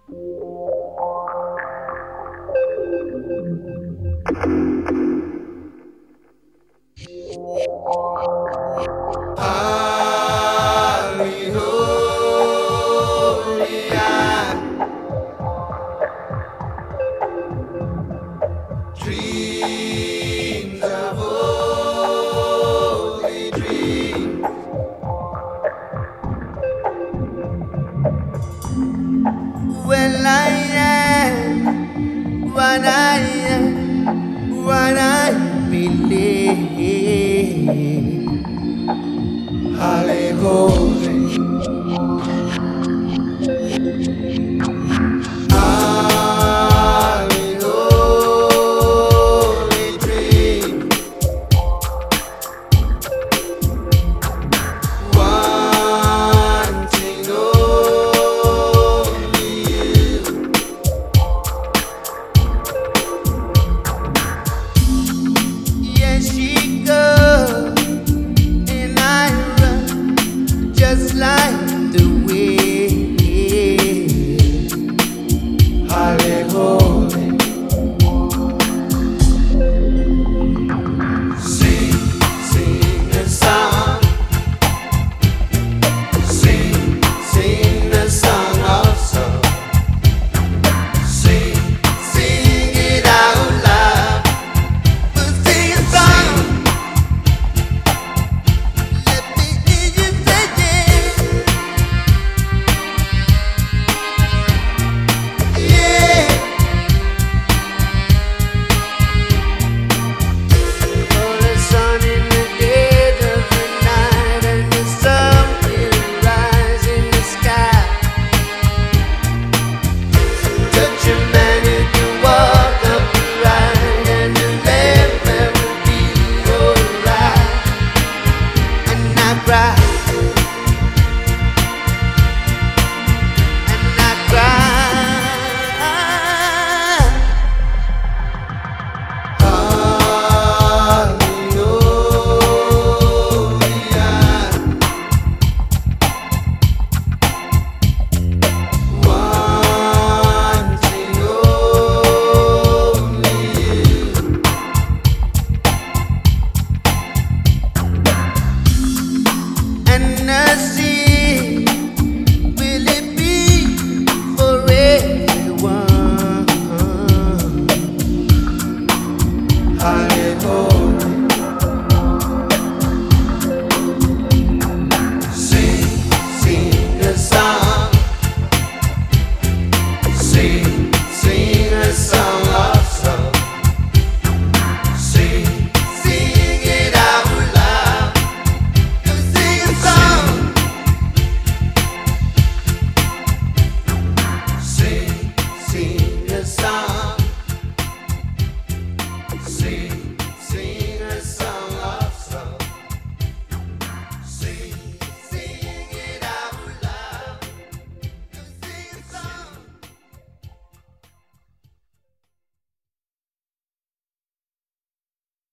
Holy, holy, dreams of holy dreams. Well, I am what I am, what I believe. Holly, holy. Holly, holy dream. Wanting only you. Yes, she goes, and I run just like the wind. Holly, holy. Sing, sing a song. Sing, sing the song of song. Sing, sing it out loud. But sing a song. Let me hear you say yeah. Yeah. Oh, the sun in the dead of the night, and the sun will rise in the sky. Touch a man who can walk upright, and the left man will be alright. And I cry, and I cry. Hallelujah. Wanting only you. And I see, will it be for everyone? Hallelujah. Sing, sing a song. Sing, sing a song.